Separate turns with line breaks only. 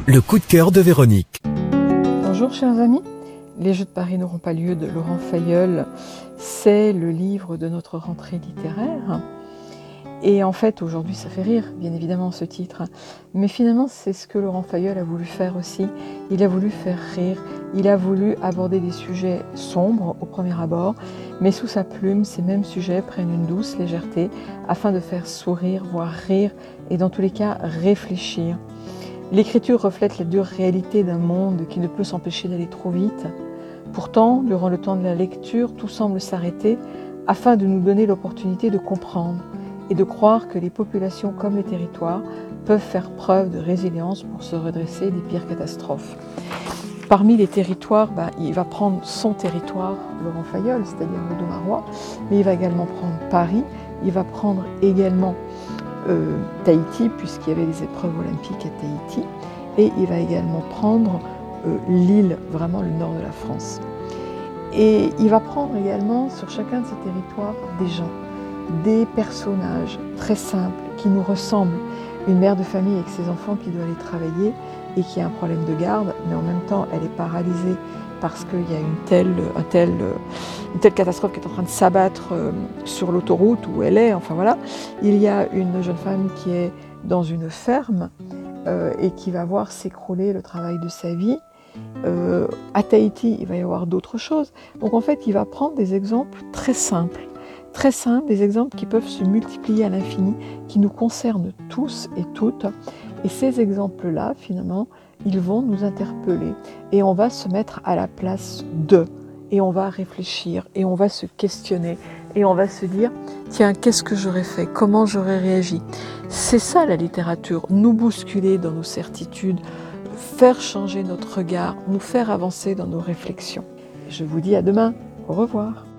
Le coup de cœur de Véronique.
Bonjour chers amis, Les Jeux de Paris n'auront pas lieu de Laurent Failleul, c'est le livre de notre rentrée littéraire. Et en fait aujourd'hui ça fait rire bien évidemment ce titre, mais finalement c'est ce que Laurent Failleul a voulu faire aussi. Il a voulu faire rire, il a voulu aborder des sujets sombres au premier abord, mais sous sa plume ces mêmes sujets prennent une douce légèreté afin de faire sourire, voire rire et dans tous les cas réfléchir. L'écriture reflète la dure réalité d'un monde qui ne peut s'empêcher d'aller trop vite. Pourtant, durant le temps de la lecture, tout semble s'arrêter afin de nous donner l'opportunité de comprendre et de croire que les populations comme les territoires peuvent faire preuve de résilience pour se redresser des pires catastrophes. Parmi les territoires, il va prendre son territoire, Laurent Failleul, c'est-à-dire le Domarois, mais il va également prendre Paris, il va prendre également Tahiti, puisqu'il y avait les épreuves olympiques à Tahiti, et il va également prendre l'île, vraiment le nord de la France. Et il va prendre également sur chacun de ces territoires des gens, des personnages très simples qui nous ressemblent. Une mère de famille avec ses enfants qui doit aller travailler et qui a un problème de garde, mais en même temps elle est paralysée parce qu'il y a une telle catastrophe qui est en train de s'abattre sur l'autoroute où elle est, enfin voilà. Il y a une jeune femme qui est dans une ferme et qui va voir s'écrouler le travail de sa vie. À Tahiti, il va y avoir d'autres choses. Donc en fait, il va prendre des exemples très simples, des exemples qui peuvent se multiplier à l'infini, qui nous concernent tous et toutes. Et ces exemples-là, finalement, ils vont nous interpeller et on va se mettre à la place d'eux et on va réfléchir et on va se questionner et on va se dire tiens, qu'est-ce que j'aurais fait, comment j'aurais réagi. C'est ça la littérature, nous bousculer dans nos certitudes, faire changer notre regard, nous faire avancer dans nos réflexions. Je vous dis à demain, au revoir.